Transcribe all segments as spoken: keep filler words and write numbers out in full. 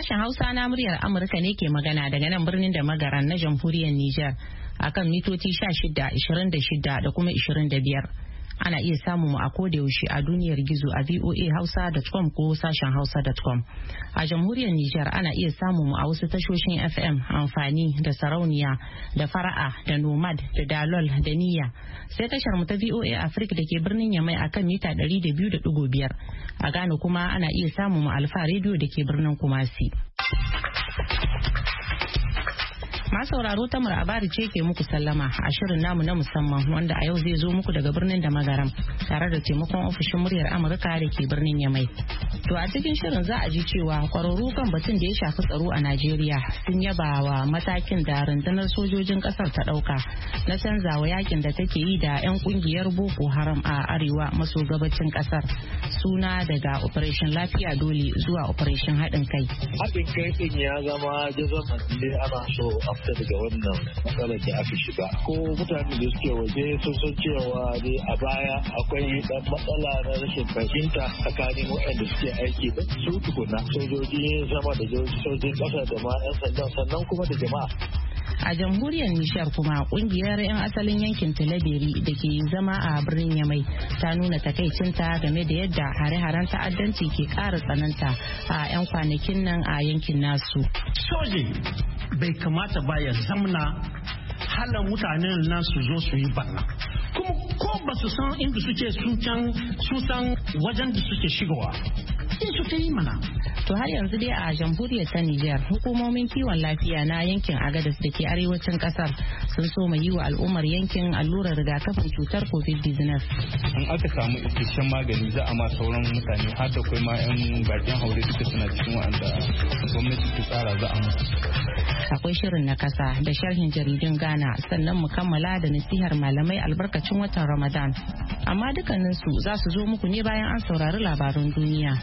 Sashen Hausa na muryar Amurka ne ke magana daga nan birnin da magaran na jamhuriyar Nijar akan mitoci sha shida, ishirin da shida da kuma ishirin da biyar. Ana iya samun mu a koda yaushe a duniyar gizo a voa hausa dot com ko sashen hausa dot com. A jamhuriyar Nijar ana iya samun mu a wasu tashoshin F M amfani da sarauniya da fara'a da nomad da dalol da niyya. Sai tashar mu ta V O A Africa da ke birnin Yamai akan mita ɗari da biyu da ɗigo biyar. A Ghana kuma ana iya samun mu Alfa Radio da ke birnin Kumasi. Masauraro ta Abari ce ke muku sallama a shirin namu na musamman wanda a yau zai zo muku daga birnin da magaram tare da taimakon ofishin muryar Amurka da ke birnin Yamai. To a cikin shirin za a ji cewa kwararru kan batun da ya shafi tsaro a Najeriya sun yaba wa matakin da rundunar sojojin kasar ta dauka na canzawa yakin da take yi da 'yan kungiyar Boko Haram a arewa maso gabacin kasar suna daga Operation Lafiya Dole zuwa Operation Haɗin Kai. Haɗin kai din ya zama jazama ne ana so fita daga wannan matsalar da aka shiga ko mutane da suke waje sun san cewa ne a baya akwai dan matsala na rashin fahimta tsakanin waɗanda suke aiki da su tukuna sojoji sama da sojojin ƙasa da ma 'yan sandan sannan kuma da jama'a. A jamhuriyar Nishar kuma kungiyar 'yan asalin yankin Talabiri da ke zama a birnin Yamai ta nuna takaicinta game da yadda hare-haren ta'addanci ke ƙara tsananta a 'yan kwanakin nan a yankin nasu. Soje bai kamata ba ya zamna halin mutanen nan su zo su yi barna. Kuma ko ba su san inda suke sun san wajen da suke shigowa. Sai su ta yi mana. To har yanzu dai a jamhuriyar ta Nijar hukumomin kiwon lafiya na yankin Agadez da ke arewacin kasar sun so mai yi wa al'ummar yankin allurar rigakafin cutar covid diecinueve. In aka samu isasshen magani za a ma sauran mutane har da kai ma 'yan bakin haure duka suna cikin wa'anda gwamnati ta tsara za a musu. Akwai shirin na kasa da sharhin jaridun Ghana sannan mu kammala da nasihar malamai albarkacin watan Ramadan. Amma dukkaninsu za su zo muku ne bayan an saurari labarun duniya.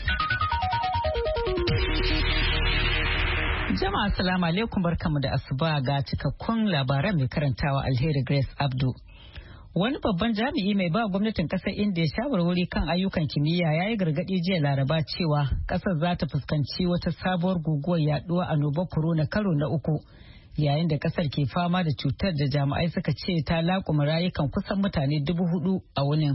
Jama'a assalamu alaikum barkamu da asuba ga cikakkun labaran mai karantawa Alheri Grace Abdu. Wani babban jami'i mai ba gwamnatin kasar India shawarwari kan ayyukan kimiyya ya yi gargaɗi jiya Laraba cewa kasar za ta fuskanci wata sabuwar guguwar yaduwa annobar corona karo na uku yayin da kasar ke fama da cutar da jami'ai suka ce ta laƙuma rayukan kusan mutane dubu hudu a wunin.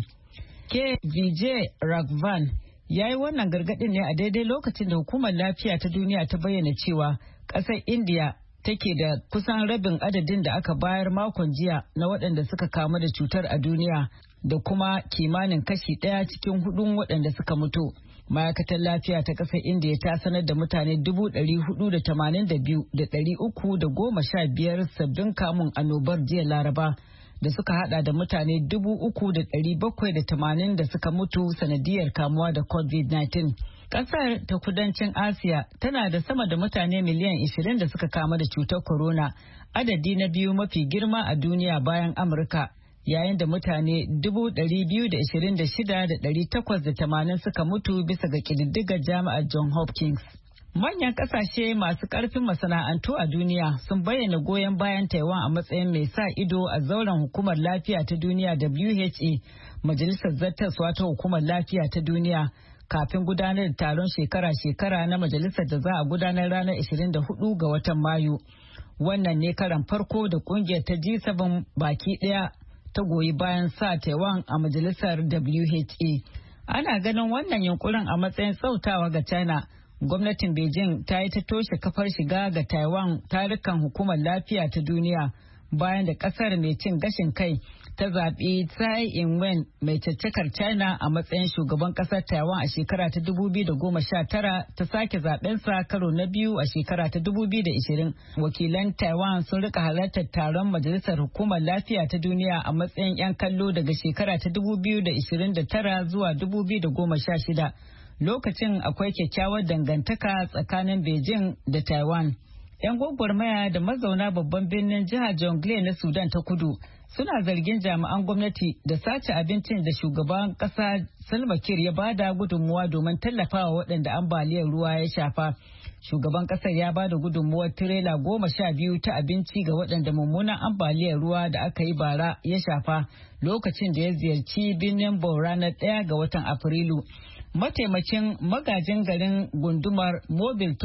K. Vijay Raghavan ya yi wannan gargaɗin ne a daidai lokacin da hukumar lafiya ta duniya ta bayyana cewa ƙasar India take da kusan rabin adadin da aka bayar makon jiya na waɗanda suka kamu da cutar a duniya da kuma kimanin kashi ɗaya cikin hudun waɗanda suka mutu. Ma'aikatar lafiya ta ƙasar India ta sanar da mutane dubu ɗari hudu da tamanin da biyu da ɗari uku da goma sha biyar sabbin kamun annobar jiya Laraba da suka hada da mutane dubu uku da ɗari bakwai da tamanin da suka mutu sanadiyar kamuwa da covid nineteen. Kasar ta kudancin Asiya tana da sama da mutane miliyan ishirin da suka kama da cutar corona, adadi na biyu mafi girma a duniya bayan Amurka, yayin da mutane dubu ɗari biyu da ishirin da shida da ɗari takwas da tamanin suka mutu bisa ga ƙididdigar jami'ar John Hopkins. Manyan kasashe masu karfin masana'antu a duniya sun bayyana goyon bayan Taiwan a matsayin mai sa ido a zauren hukumar lafiya ta duniya W H O, majalisar zartaswa ta hukumar lafiya ta duniya, kafin gudanar da taron shekara-shekara na majalisar da za a gudanar ranar ashirin da hudu ga watan Mayu. Wannan ne karan farko da kungiyar ta G seven baki daya ta goyi bayan sa Taiwan a majalisar W H O. Ana ganin wannan yunkurin a matsayin sautawa ga China. Gwamnatin Beijing ta yi ta toshe kafar shiga ga Taiwan tarukan hukumar lafiya ta duniya bayan da kasar mai cin gashin kai ta zaɓi Tsai Ing-wen mai caccakar China a matsayin shugaban kasar Taiwan a shekara ta dubu biyu da goma sha tara ta sake zaɓensa karo na biyu a shekara ta dubu biyu da ishirin. Wakilan Taiwan sun rika halartar taron majalisar hukumar lafiya ta duniya a matsayin 'yan kallo daga shekara ta dubu biyu da ishirin da tara zuwa dubu biyu da goma sha shida. Lokacin akwai kyakkyawar dangantaka tsakanin Beijing da Taiwan. 'Yan gwagwarmaya da mazauna babban birnin jihar Jonglei na Sudan ta kudu suna zargin jami'an gwamnati da sace abincin da shugaban kasa Salva Kiir ya bada gudunmuwa domin tallafawa waɗanda ambaliyar ruwa ya shafa. Shugaban kasar ya bada gudunmuwar tirela goma sha biyu ta abinci ga waɗanda mummunan ambaliyar ruwa da aka yi bara ya shafa lokacin da ya ziyarci birnin Bor ranar ɗaya ga watan Afrilu. Mataimakin magajin garin gundumar Mobile Tot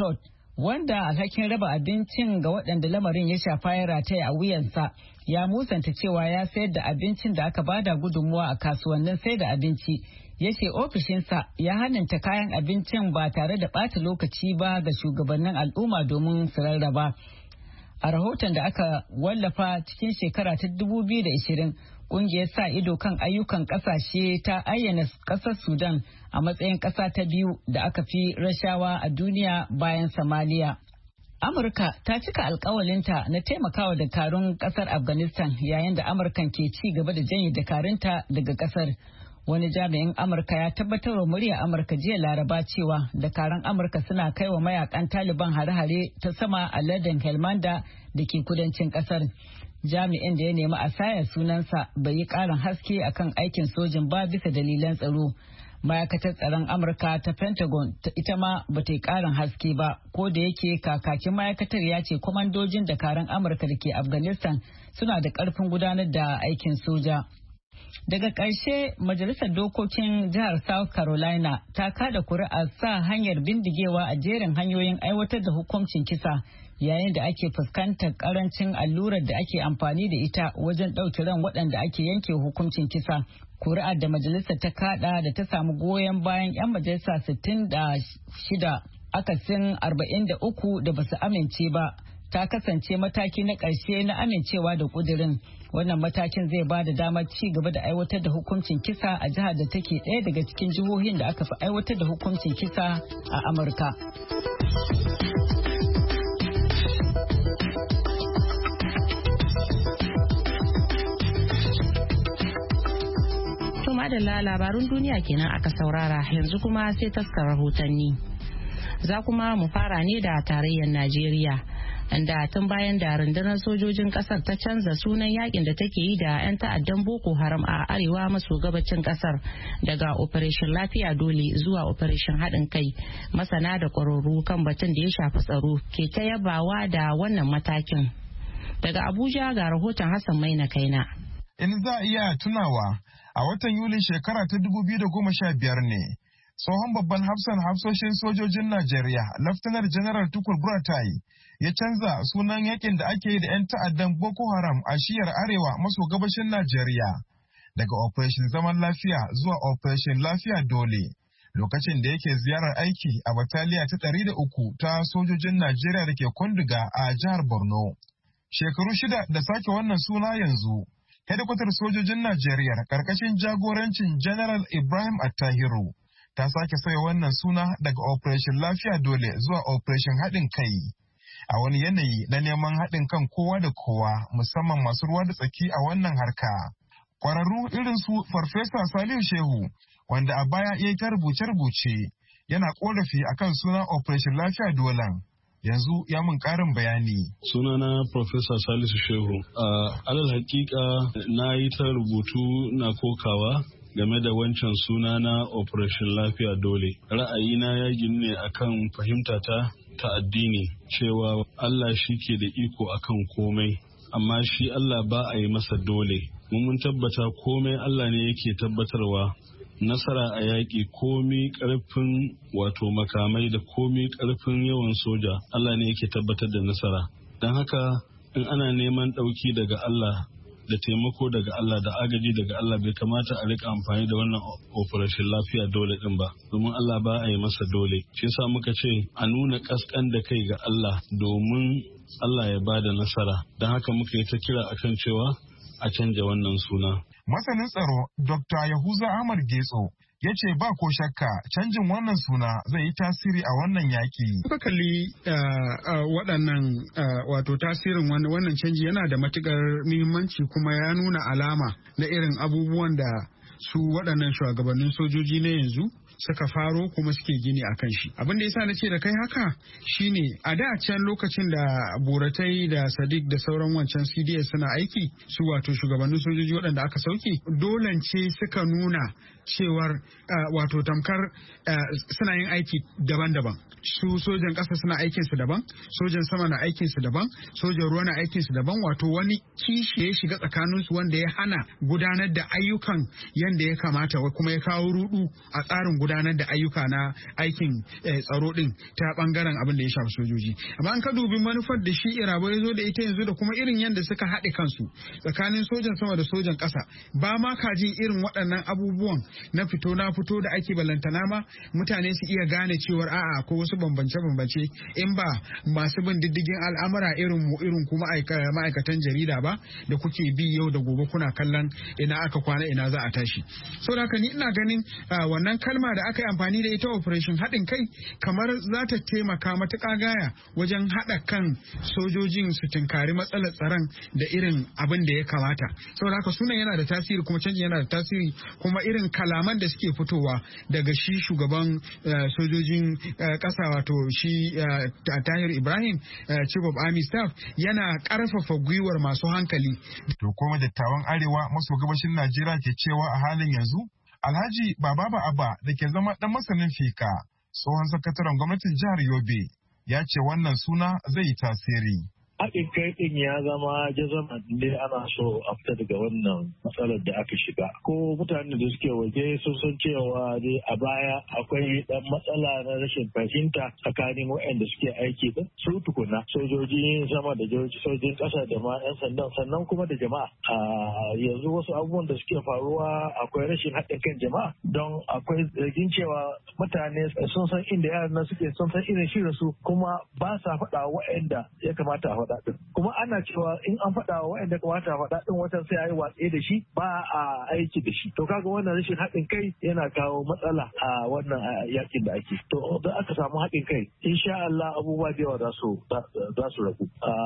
wanda alhakin raba abincin ga waɗanda lamarin ya shafa ya rataya a wuyansa, ya musanta cewa ya sayar da abincin da aka bada gudunmuwa a kasuwannin sai da abinci. Ya ce ofishinsa ya hannunta kayan abincin ba tare da ɓata lokaci ba ga shugabannin al'umma domin su rarraba. A rahoton da aka wallafa cikin shekara ta dubu biyu da ashirin, ƙungiyar sa ido kan ayyukan ƙasashe ta ayyana ƙasar Sudan a matsayin ƙasa ta biyu da aka fi rashawa a duniya bayan Somalia. Amurka ta cika alkawalinta na taimakawa dakarun ƙasar Afghanistan yayin da Amurkan ke ci gaba da janye dakarunta daga ƙasar. Wani jami'in Amurka ya tabbatar wa murya Amurka jiya Laraba cewa dakaran Amurka suna kai wa mayakan Taliban hare-hare ta sama a lardin Helmanda da ke kudancin kasar. Jami'in da ya nemi a saya sunansa bai yi ƙarin haske akan aikin sojin ba bisa dalilan tsaro. Ma'aikatar tsaron Amurka ta Pentagon ita ma ba ta yi ƙarin haske ba, ko da yake kakakin ma'aikatar ya ce kwamandojin dakaran Amurka da ke Afghanistan suna da ƙarfin gudanar da aikin soja. Daga ƙarshe, Majalisar Dokokin Jihar South Carolina ta kada kuri'a sa hanyar bindigewa a jerin hanyoyin aiwatar da hukuncin kisa yayin da ake fuskantar karancin allurar da ake amfani da ita wajen ɗauki ran waɗanda ake yanke hukuncin kisa. Kuri'ar da majalisar ta kada da ta samu goyon bayan 'yan majalisa sittin da shida akasin arba'in da uku da basu amince ba. Ta kasance mataki na ƙarshe na amincewa da ƙudurin. Wannan matakin zai ba da damar ci gaba da aiwatar da hukuncin kisa a jihar da take ɗaya daga cikin jihohin da aka fi aiwatar da hukuncin kisa a Amurka. To madalla, labarun duniya kenan aka saurara, yanzu kuma sai taskar rahotanni. Za kuma mu fara ne da tarayyar Najeriya. Inda tun bayan da rundunar sojojin kasar ta canza sunan yakin da take yi da 'yan ta'addan Boko Haram a arewa maso gabacin kasar daga Operation Lafiya Dole zuwa Operation Haɗin Kai, masana da ƙwararru kan batun da ya shafi tsaro ke ta yabawa da wannan matakin. Daga Abuja ga rahoton Hassan Maina Kaina. In za a iya tunawa, a watan Yulin shekara ta dubu biyu da goma sha biyar ne tsohon babban hafsan hafsoshin sojojin Najeriya, Laftanar General Tukur Buratai, ya canza sunan yakin da ake yi da 'yan ta'addan Boko Haram a shiyar arewa maso gabashin Najeriya daga Operation Zaman Lafiya zuwa Operation Lafiya Dole, lokacin da yake ziyarar aiki a bataliya ta ɗari da uku ta sojojin Najeriya da ke Kwanduga a jihar Borno. Shekaru shida da sake wannan suna yanzu, hedikwatar sojojin Najeriya karkashin jagorancin General Ibrahim Attahiru ta sake sauya wannan suna daga Operation Lafiya Dole zuwa Operation Haɗin Kai. A wani yanayi na neman haɗin kan kowa da kowa, musamman masu ruwa da tsaki a wannan harka. Kwararru irin su Farfesa Salihu Shehu, wanda a baya ya yi ta rubuce-rubuce, yana korafi akan sunan Operation Lafiya Dolen. Yanzu ya mun karin bayani. Sunana Professor Salisu Shehu. A alal hakika na yi ta rubutu na kokawa game da wancan suna na Operation Lafiya Dole. Ra'ayina ya ginu ne akan fahimtata ta addini cewa Allah shi ke da iko akan komai, amma shi Allah ba a yi masa dole. Mun tabbata komai Allah ne yake tabbatarwa. Nasara a yaƙi komi ƙarfin wato makamai da komi ƙarfin yawan soja Allah ne yake tabbatar da nasara. Don haka in ana neman ɗauki daga Allah da taimako daga Allah da agaji daga Allah bai kamata a rika amfani da wannan Operation Lafiya Dole din ba, domin Allah ba a yi masa dole. Shi yasa muka ce a nuna kaskan da kai ga Allah domin Allah ya ba da nasara. Don haka muka yi ta kira akan cewa a canja wannan suna. Masanin tsaro Dokta Yahuza Ahmad Getso ya ce ba ko shakka canjin wannan suna zai yi tasiri a wannan yaki. Kuka kalli waɗannan wato tasirin wannan canji yana da matukar muhimmanci kuma ya nuna alama na irin abubuwan da su waɗannan shugabannin sojoji na yanzu suka faro kuma suke gini a kan shi. Abin da yasa na ce da kai haka shine a da can lokacin da Buratai da Sadiq da sauran wancan C D S suna aiki, su wato shugabannin sojoji waɗanda aka sauke, dolance suka nuna cewar wato tamkar suna yin aiki daban-daban. Su sojan ƙasa suna aikin su daban, sojan sama na aikin su daban, sojan ruwa na aikin su daban, wato wani kishi ya shiga tsakanin su wanda ya hana gudanar da ayyukan yanda ya kamata kuma ya kawo rudu a tsarin gudanar gudanar da ayyuka na aikin tsaro din ta bangaren abin da ya shafi sojoji. Amma an ka dubi manufar da shi Irabo ya zo da ita yanzu da kuma irin yadda suka haɗe kansu tsakanin sojan sama da sojan ƙasa, ba ma ka jin irin waɗannan abubuwan na fito na fito da ake balantana ma mutane su iya gane cewar a'a ko wasu bambance-bambance in ba masu bin diddigin al'amura irin mu irin kuma ma'aikatan jarida ba da kuke bi yau da gobe kuna kallon ina aka kwana ina za a tashi. Saboda haka ni ina ganin wannan kalma da aka yi amfani da ita operation haɗin kai kamar za ta taimaka matuƙa gaya wajen haɗa kan sojojin su tunkari matsalar tsaron da irin abin da ya kamata. Saboda haka sunan yana da tasiri kuma canjin yana da tasiri kuma irin kalaman da suke fitowa daga shi shugaban sojojin ƙasa wato shi Tahir Ibrahim Chief of Army Staff yana ƙarfafa gwiwar masu hankali. To kuma dattawan Arewa maso gabashin Najeriya ke cewa a halin yanzu Alhaji Baba Abba da ke zama ɗan masanin fika tsohon sakataren gwamnatin jihar Yobe ya ce wannan suna zai yi tasiri. Haɗin kai ɗin ya zama jazama ne ana so a fita daga wannan matsalar da aka shiga. Ko mutanen da suke waje sun san cewa dai a baya akwai ɗan matsala na rashin fahimta tsakanin waɗanda suke aiki din su tukuna sojoji sama da sojojin ƙasa da ma 'yan sandan sannan kuma da jama'a. A yanzu wasu abubuwan da suke faruwa akwai rashin haɗin kan jama'a don akwai zargin cewa mutane sun san inda yaran nan suke sun san irin shirin su kuma ba sa faɗa waɗanda ya kamata a faɗa. Kuma ana cewa in an faɗa wa waɗanda kamata a faɗa ɗin watan sai a yi watsi da shi ba a aiki da shi. To kaga wannan rashin haɗin kai yana kawo matsala a wannan yakin da ake. To da aka samu haɗin kai insha Allah abubuwa da yawa za su za su ragu.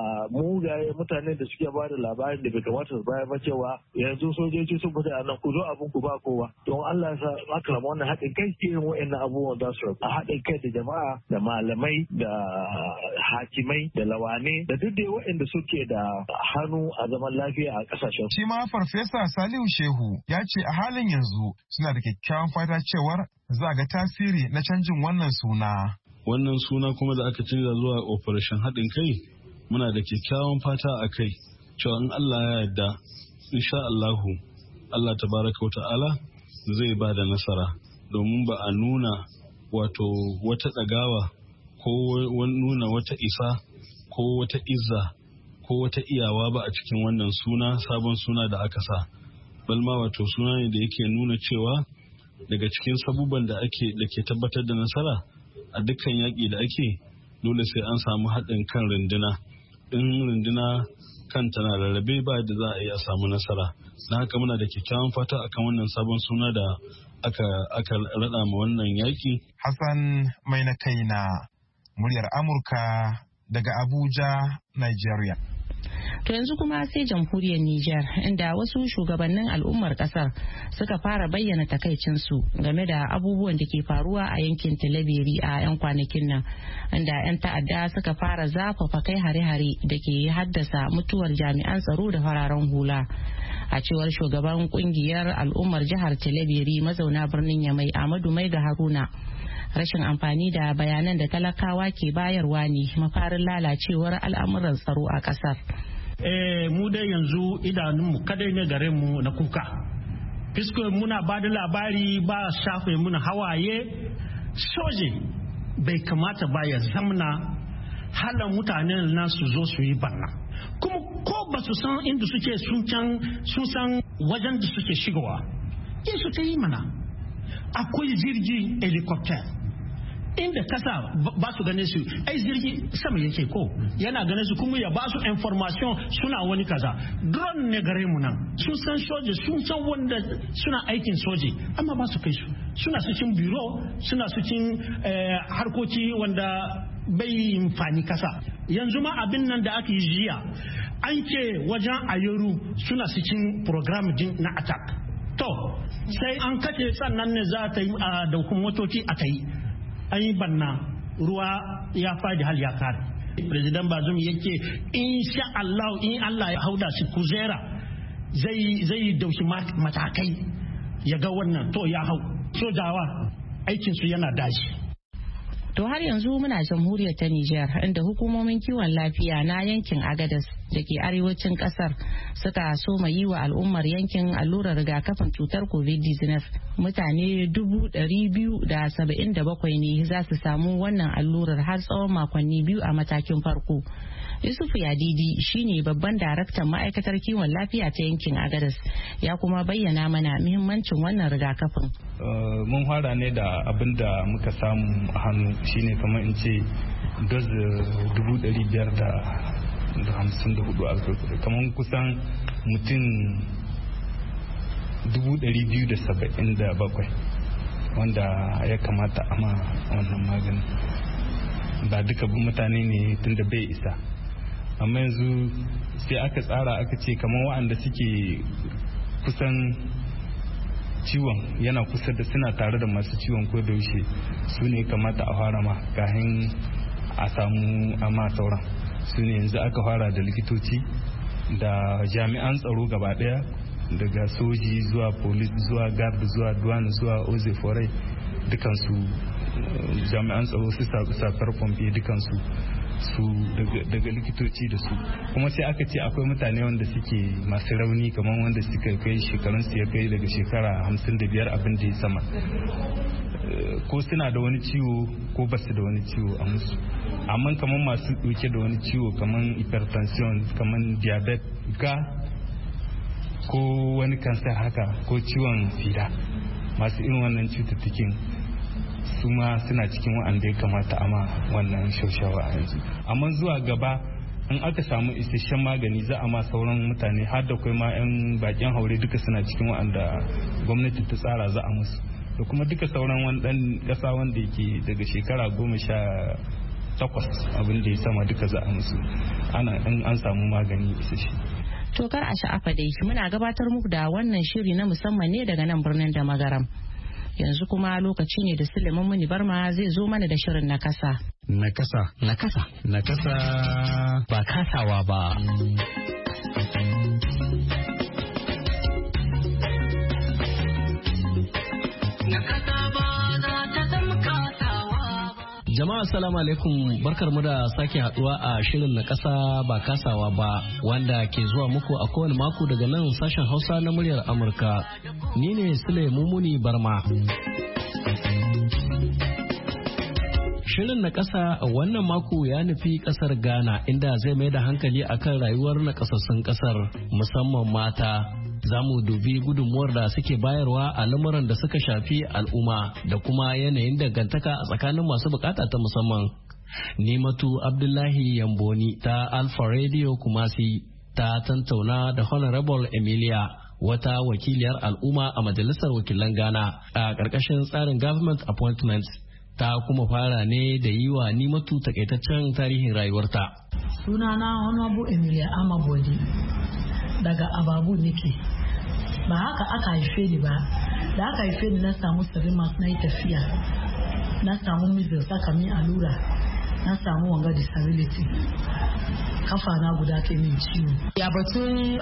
Mu ga mutane da suke ba da labarin da bai kamata su bayar ba cewa yanzu sojoji sun fita a nan ku zo abin ku ba kowa. Don Allah ya sa aka samu wannan haɗin kai irin waɗannan abubuwan za su ragu. A haɗin kai da jama'a da malamai da hakimai da lawane da duk dai waɗanda suke da hannu a zaman lafiya a ƙasashen. Shi ma Farfesa Salihu Shehu ya ce a halin yanzu suna da kyakkyawan fata cewar za ga tasiri na canjin wannan suna. Wannan suna kuma da aka canza zuwa Operation haɗin kai muna da kyakkyawan fata a kai cewa in Allah ya yarda insha Allahu Allah tabaraka wa ta'ala zai ba da nasara domin ba a nuna wato wata ɗagawa ko nuna wata isa ko wata izza ko wata iyawa ba a cikin wannan suna sabon suna da aka sa balma wato suna ne da yake nuna cewa daga cikin sabubban da ake da ke tabbatar da nasara a dukkan yaƙi da ake dole sai an samu haɗin kan runduna in runduna kanta na rarrabe ba da za a yi a samu nasara na haka muna da kyakkyawan fata akan wannan sabon suna da aka aka raɗa ma wannan yaƙi. Hassan mai na kaina muryar Amurka daga Abuja, Nigeria. To yanzu kuma sai jamhuriyar Nijar inda wasu shugabannin al'ummar kasar suka fara bayyana takaicinsu game da abubuwan da ke faruwa a yankin Tilaberi a 'yan kwanakin nan inda 'yan ta'adda suka fara zafafa kai hare-hare da ke haddasa mutuwar jami'an tsaro da fararen hula. A cewar shugaban kungiyar al'ummar jihar Tilaberi mazauna birnin Yamai Amadu Maiga Haruna. Rashin amfani da bayanan da talakawa ke bayarwa ne mafarin lalacewar al'amuran tsaro a ƙasar. Eh, mu dai yanzu idanunmu kadai ne gare mu na kuka. Fisko muna ba da labari ba shafe muna hawaye, soje bai kamata ba ya zamna halan mutanen nan su zo su yi barna. Kuma ko ba su san inda suke sun san wajen da suke shigowa. Yin su ta yi mana. Akwai jirgi helicopter. Inda kasa ba su gane su ai jirgi sama yake ko yana gane su kuma ya ba su information suna wani kaza drone ne gare mu nan sun san soje sun san wanda suna aikin soje amma ba su kai su suna cikin biro suna cikin harkoki wanda bai amfani kasa yanzu ma abin nan da aka yi jiya an ce wajen ayoru suna cikin program din na attack to sai an kace sannan ne za ta yi a daukun motoci a ta yi an yi banna ruwa ya fadi hal ya kare. President Bazoum yake insha Allah in Allah ya hauda shi kuzera zai zai dauki matakai ya ga wannan to ya hau sojawa aikin su yana dashi. To har yanzu muna jamhuriyar ta Nijar inda hukumomin kiwon lafiya na yankin Agadez da ke arewacin kasar suka soma yi wa al'ummar yankin allurar rigakafin cutar covid diecinueve. Mutane dubu ɗari biyu da saba'in da bakwai ne za su samu wannan allurar har tsawon makonni biyu a matakin farko. Yusufu Yadidi shine babban daraktan ma'aikatar kiwon lafiya ta yankin Agadas, ya kuma bayyana mana muhimmancin wannan rigakafin. Mun fara ne da abin da muka samu a hannu shine kamar in ce doz dubu ɗari biyar da hamsin da hudu kamar kusan mutum dubu ɗari biyu da saba'in da bakwai wanda ya kamata a ma wannan magani. Ba duka mutane ne tunda bai isa, amma yanzu sai aka tsara aka ce kamar waɗanda suke kusan ciwon yana kusa da suna tare da masu ciwon ko da yaushe su ne kamata a fara ma kafin a samu amma sauran. Su ne yanzu aka fara da likitoci da jami'an tsaro gaba daya, daga soji zuwa polis zuwa guard zuwa duwan zuwa oze forai, dukansu jami'an tsaro su safar pompe dukansu su daga likitoci da su. Kuma sai aka ce akwai mutane wanda suke masu rauni kamar wanda suka kai shekarun su ya kai daga shekara hamsin da biyar abin da ya sama, ko suna da wani ciwo ko ba su da wani ciwo a musu. Amma kamar masu ɗauke da wani ciwo kamar hypertension kamar diabetes ga ko wani kansar haka ko ciwon sida, masu irin wannan cututtukin su ma suna cikin wa'anda ya kamata ama wannan shaushawa a yanzu. Amma zuwa gaba in aka samu isasshen magani za a ma sauran mutane, har da kai ma 'yan bakin haure duka suna cikin wa'anda gwamnati ta tsara za a musu, da kuma duka sauran wani dan kasa wanda yake daga shekara goma sha takwas abin da ya sama duka za a musu ana in an samu magani isasshe. To kar a sha'afa dai muna gabatar muku da wannan shiri na musamman ne daga nan birnin da Magaram. Yanzu kuma lokaci ne da Suleiman Muni Barma zai zo mana da shirin na kasa. Na kasa. Na kasa. Na kasa. Ba kasawa ba. Jama'a assalamu alaikum, barkar mu da sake haduwa a shirin na kasa ba kasawa ba wanda ke zuwa muku a kowane mako daga nan sashen Hausa na muryar Amurka. Ni ne Sule Mumuni Barma. Shirin na kasa a wannan mako ya nufi kasar Ghana inda zai mai da hankali akan rayuwar nakasassun kasar musamman mata. Za mu dubi gudunmuwar da suke bayarwa a lamuran da suka shafi al'umma da kuma yanayin dangantaka a tsakanin masu bukata ta musamman. Nimatu Abdullahi Yamboni ta Alpha Radio Kumasi ta tantauna da Honorable Emilia, wata wakiliyar al'umma a Majalisar Wakilan Ghana a ƙarƙashin tsarin Government Appointments. Ta kuma fara ne da yi wa Nimatu takaitaccen tarihin rayuwarta. Sunana Honorable Emilia Amabodi daga Ababu nake. Ba haka aka haife ni ba, da aka haife ni na samu sarima na yi tafiya, na samu mizil saka min allura, na samu wanga disability, kafa na guda ke min ciwo. Ya batun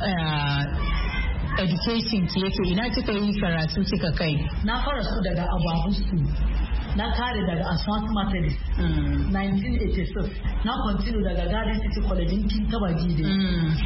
education ki yake, ina kika yi karatu kika kai? Na fara su daga Ababu School, na kare daga Asante Methodist nineteen eighty-six, na continue daga Garden City College in Kintabaji dai.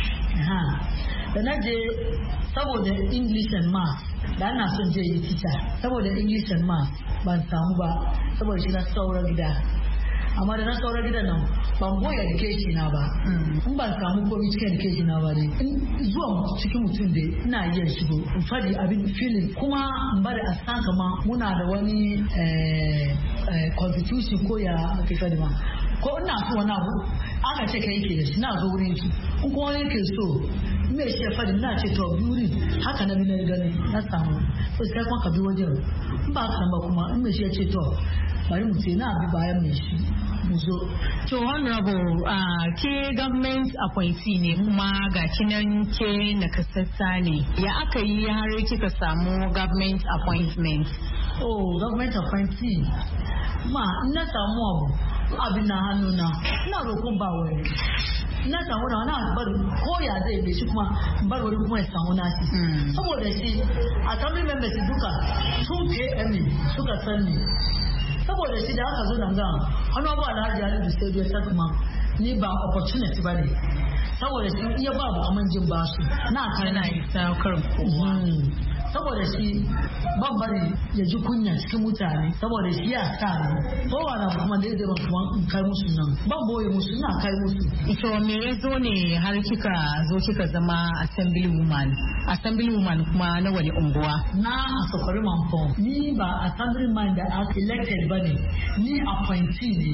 Da na je saboda English and Math, da ana son je yi teacher saboda English and Math ban samu ba saboda shi na sauran gida. Amma da na sauran gida nan ban goya education na ba, in ban samu komai cikin education na ba dai zuwa cikin mutum da ina iya shigo in fadi abin feeling, kuma in bari a san kama muna da wani constitution ko ya ake fadi ma ko ina so wani abu aka ce kai ke da shi na zo wurin ki, in kuma wani ke so me shi ya fadi na ce to biuri haka na bi na gani na samu to sai kuma ka bi wajen, in ba ka ba kuma in me shi ya ce to bari mu ce na bi bayan me shi mu zo. To honorable uh, ke government appointee ne kuma ga kinan ke nakasassa ne, ya aka yi har kika samu government appointment? Oh, government appointee ma ina samu abu abin na hannu na ina roƙon ba wani na samu na wani bar ko ya zai bai shi kuma bar wani kuma ya samu nasi saboda shi a kamar members duka sun ke emi suka sani, saboda shi da aka zo nan ga hannu abu alhaji ali da sai ya kuma ni ba opportunity ba ne saboda shi iya babu aman jin basu na kana isa karin kowa saboda shi ban bari ya ji kunya cikin mutane saboda shi ya sa ne kowa na kuma da zai ban kuma in kai musu nan ban boye musu ina kai musu. To me ya zo ne har kika zo kika zama assembly woman assembly woman kuma na wani unguwa? Na a Sokori Mampong ni ba assembly man da aka elected ba ne ni appointee ne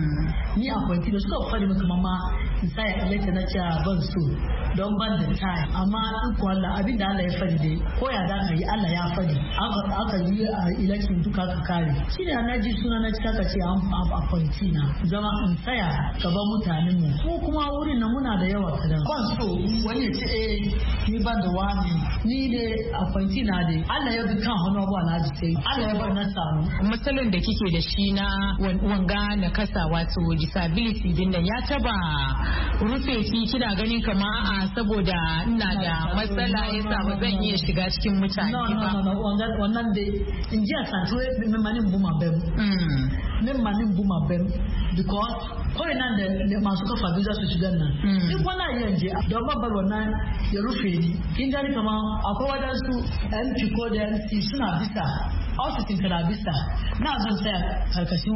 ni appointee da suka fadi maka mama sai elected na cewa ban so don ban da time amma in ko Allah abin da Allah ya fadi dai ko ya da aka yi Allah ya fadi aka aka yi a election duka ka kare shi da na ji suna na cika ce an appointee na zama in tsaya gaban mutanen mu ko kuma wurin nan muna da yawa kadan ban so wani ya ce eh ni ban da wani ni da appointee na dai Allah ya bi kan hannu ba na ji sai Allah ya bar na samu. Matsalan da kike da shi na wanga na kasa wato disability din nan ya taba rufe ki kina ganin kama a saboda ina da matsala yasa ba zan iya shiga cikin mutane ba. No no no wannan dai in ji a santuwe min manin buma bem. Min manin buma bem because kawai nan da masu kafa biyu za su shiga nan. Duk wani yin je don babbar wannan ya rufe ni. Kin gani kama akwai wadansu M P ko da M C suna bisa ofisin ka na bisa na zan tsaya karkashin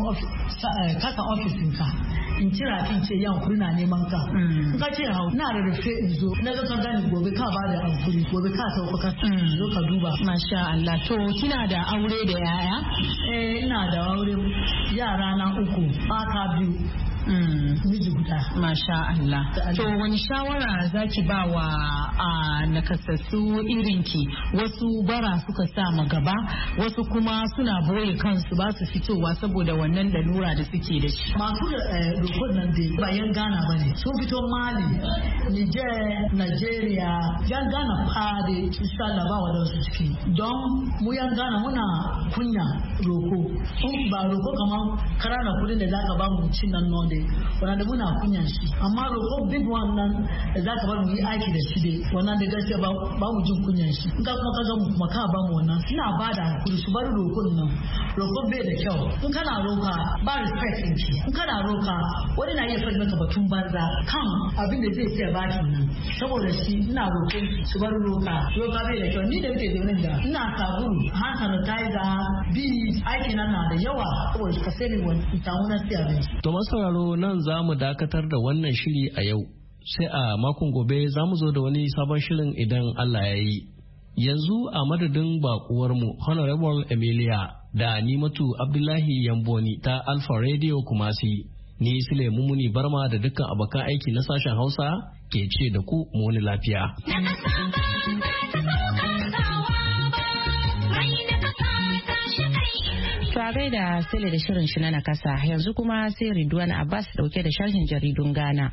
kasa ofisin ka in kira kin ce yan kuri na neman ka in ka ce hau na da rufe in zo na ga ka gani gobe ka ba da hankuri gobe ka sauka ka zo ka duba. Masha Allah. To kina da aure da yaya? Eh ina da aure yara na uku mata biyu miji guda. Masha Allah. To wani shawara zaki ba wa nakasassu irinki? Wasu bara suka sa ma gaba wasu kuma suna boye kansu ba su fitowa saboda wannan lalura da suke da shi. Masu rukun nan dai ba yan Ghana ba ne sun fito Mali, Niger, Nigeria, yan Ghana fa da insha Allah ba wadansu ciki don mu yan Ghana muna kunya roko ba roko kamar karana kudin da zaka ba mu cin nan non wanda muna kunyan shi amma roƙo big one nan da za ka bar mu yi aiki da shi dai wannan da gaskiya ba mu jin kunyan shi in ka kuma ka ga mu kuma ka ba mu wannan ina ba da hakuri su bar roƙon nan roƙon bai da kyau in kana roƙa ba respect in ki in kana roƙa wani na iya faɗi maka batun banza kan abin da zai tsaya bakin nan saboda shi ina roƙon su bar roƙa roƙa bai da kyau ni da nake zaune da ina sabulu hand sanitizer bi aiki nan na da yawa saboda ka sani wani samu na siya abinci. To masauraro nan za mu dakatar da wannan shiri a yau sai a makon gobe za mu zo da wani sabon shirin idan Allah ya yi. Yanzu a madadin bakuwarmu Honorable Emilia da Nimatu Abdullahi Yamboni ta Alpha Radio Kumasi, ni Sule Mumuni Barma da dukkan abokan aiki na sashen Hausa ke ce da ku mu wani lafiya. Tare da Sule da shirin shi na nakasa yanzu kuma sai Ridwan Abbas dauke da sharhin jaridun Ghana.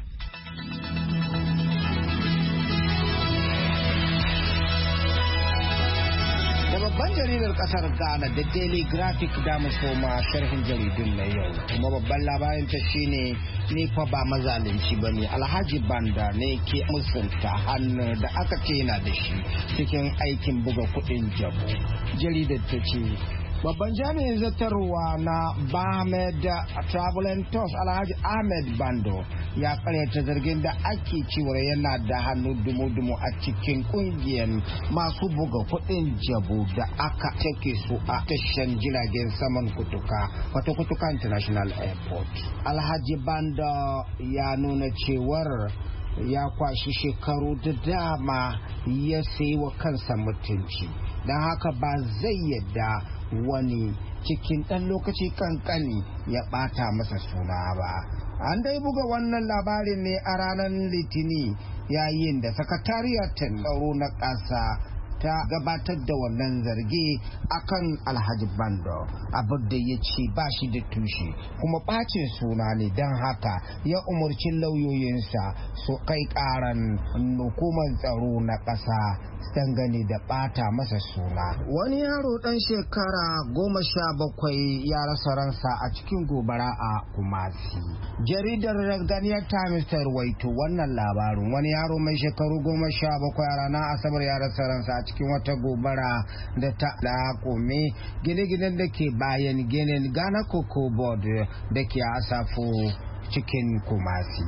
Babban jaridar kasar Ghana da Daily Graphic da soma sharhin jaridun na yau. Kuma babban labarin ta shine ne fa ba mazalunci ba ne Alhaji Banda ne ke musunta hannu da aka ce yana da shi cikin aikin buga kuɗin jabu. Jaridar ta ce babban jami'in zartarwa na Bahamed Travel and Tours Alhaji Ahmed Bando ya karyata zargin da ake cewa yana da hannu dumu-dumu a cikin kungiyar masu buga kudin jabu da aka take su a tashan jiragen saman kutuka wato kutuka International Airport. Alhaji Bando ya nuna cewar ya kwashi shekaru da dama ya sayi wa kansa mutunci don haka ba zai yadda wani cikin ɗan lokaci kankani ya ɓata masa suna ba. An dai buga wannan labarin ne a ranar Litini yayin da sakatariyar tsaro na ƙasa ta gabatar da wannan zargi akan Alhaji Bando, abin da ya ce ba shi da tushe kuma bacin suna ne, don haka ya umarci lauyoyinsa su kai karan hukumar tsaro na ƙasa dangane da bata masa suna. Wani yaro dan shekara goma sha bakwai ya rasa ransa a cikin gobara a Kumasi. Jaridar Ghanaian Times ta rawaito wannan labarin. Wani yaro mai shekaru goma sha bakwai a ranar Asabar ya rasa ransa a cikin wata gobara da ta lakome gine-ginen da ke bayan ginin Ghana Cocoa Board da ke Asafo cikin Kumasi.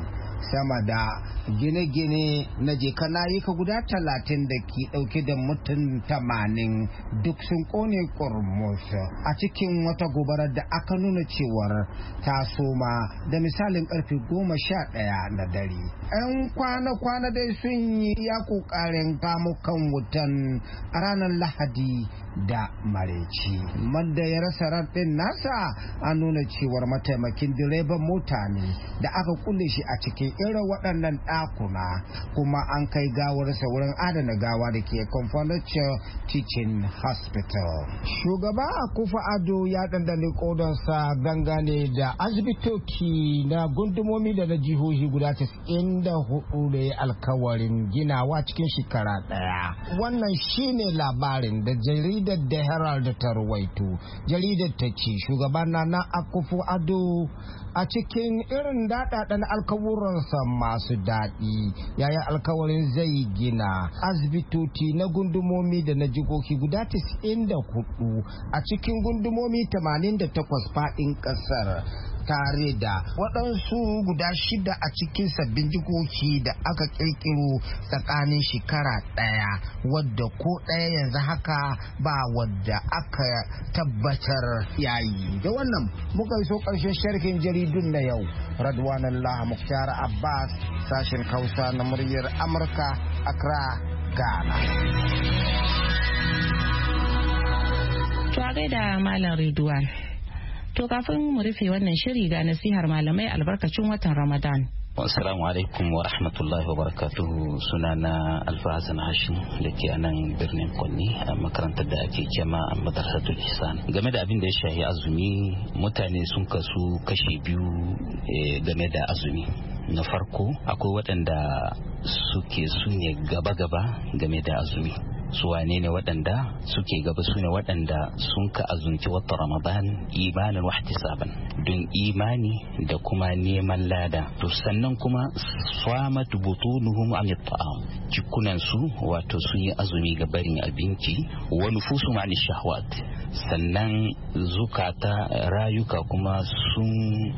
sama da gine-gine na jeka ka guda talatin da ke dauke da mutum tamanin duk sun kone kurmus a cikin wata gobarar da aka nuna cewar ta soma da misalin karfe goma sha ɗaya na dare. 'Yan kwana-kwana dai sun yi ya kokarin kamo kan wutan a ranar lahadi da mareci. Madda ya rasa raɗin nasa an nuna cewar mataimakin direban mota ne da aka kulle shi a cikin irin waɗannan ɗakuna, kuma an kai gawarsa wurin adana gawa da ke Confidential Teaching Hospital. Shugaba Akufo Addo ya dandane kodonsa dangane da asibitoci na gundumomi da na jihohi guda casa'in da hudu da ya alkawarin ginawa cikin shekara ɗaya. Wannan shine labarin da jaridar da Herald ta ruwaito. Jaridar ta ce shugaban na Akufo Addo a cikin irin daɗaɗɗen alkawuransa masu daɗi ya yi alkawarin zai gina asibitoci na gundumomi da na jihohi guda tis'in da hudu a cikin gundumomi tamanin da takwas faɗin ƙasar, tare da waɗansu guda shida a cikin sabbin jihohi da aka ƙirƙiro tsakanin shekara ɗaya, wadda ko ɗaya yanzu haka ba wadda aka tabbatar yayi. Da wannan muka iso ƙarshen sharhin jaridun na yau. Radwan Allah Mukhtar Abbas, sashen Hausa na muryar Amurka, Accra, Ghana. To a gaida Malam Ridwan. To kafin mu rufe wannan shiri ga nasihar malamai albarkacin watan Ramadan. Assalamu alaikum wa rahmatullahi wa barakatuhu. Sunana Alfa Hassan Hashim da ke a nan birnin Kwanni a makarantar da ake jama a Madrasatul Ihsan. Game da abin da ya shahi azumi, mutane sun kasu kashi biyu game da azumi. Na farko akwai waɗanda suke su ne gaba-gaba game da azumi. Su wane ne waɗanda suke gaba? Su ne waɗanda sun ka azunci wata Ramadan imanin wahtisaban, don imani da kuma neman lada. To sannan kuma samat butunuhum an ta'am, jikunan su wato sun yi azumi ga barin abinci, wa nufusu an shahwat, sannan zukata rayuka kuma sun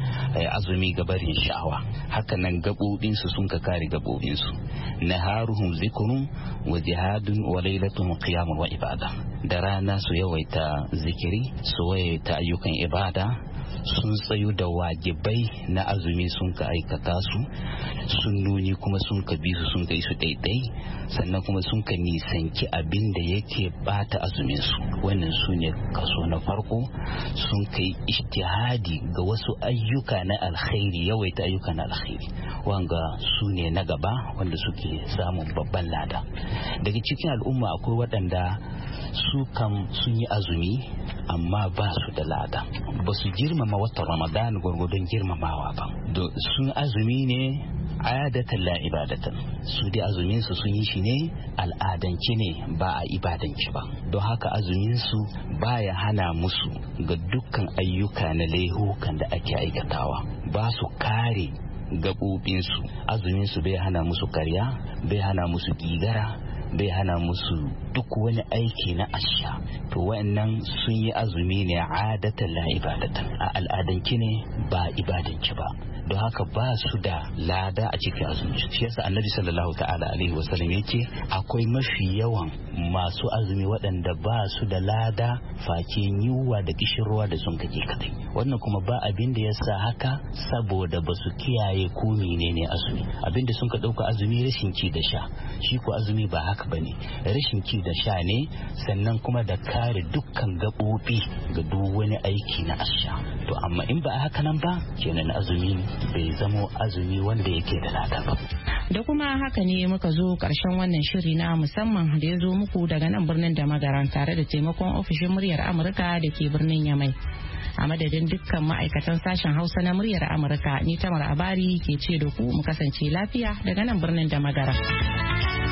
azumi ga barin sha'awa. Haka nan gabobin su sun ka kare gabobin su. Naharuhum zikrun wa jihadun wa lailatun qiyamun wa ibada. Da rana su yawaita zikiri, su yawaita ayyukan ibada, sun tsayu da wajibai na azumi sun ka aikata su, sun nuni kuma sun ka bi su sun kai su daidai, sannan kuma sun ka nisanci abin da yake bata azumin su. Wannan su ne kaso na farko. Sun kai ijtihadi ga wasu ayyuka na alkhairi, yawaita ayyuka na alkhairi, wanga su ne na gaba wanda suke samun babban lada. Daga cikin al'umma akwai waɗanda su kam sun yi azumi amma ba su da lada, ba su girmama watan Ramadan gwargwadon girmamawa ba. Sun azumi ne adatan la ibadatan, su dai azumin su sun yi shi ne al'adance ne ba a ibadanci ba. Don haka azumin su baya hana musu ga dukkan ayyuka na laihukan da ake aikatawa, ba su kare gaɓoɓinsu. Azumin su bai hana musu karya, bai hana musu gigara, bai hana musu duk wani aiki na asha. To wa'annan sun yi azumi ne adatan la ibadatan, a al'adance ne ba ibadanci ba. Don haka ba su da lada a cikin azumi. Shi yasa annabi sallallahu ta'ala alaihi wasallam yake akwai mafi yawan masu azumi waɗanda ba su da lada face yiwuwa da kishirwa da sun kake kadai. Wannan kuma ba abin da yasa haka saboda ba su kiyaye ko menene azumi. Abin da sun ka ɗauka azumi rashin ci da sha, shi ko azumi ba haka bane. Rashin ci da sha ne, sannan kuma da kare dukkan gaɓoɓi ga duk wani aiki na asha. To amma in ba haka nan ba, kenan azumi bai zamo azumi wanda yake da lada ba. Da kuma haka ne muka zo karshen wannan shiri na musamman da ya zo muku daga nan birnin da magaran tare da taimakon ofishin muryar Amurka da ke birnin Yamai. A madadin dukkan ma'aikatan sashen Hausa na muryar Amurka, ni Tamar Abari ke ce da ku mu kasance lafiya daga nan birnin da magaran.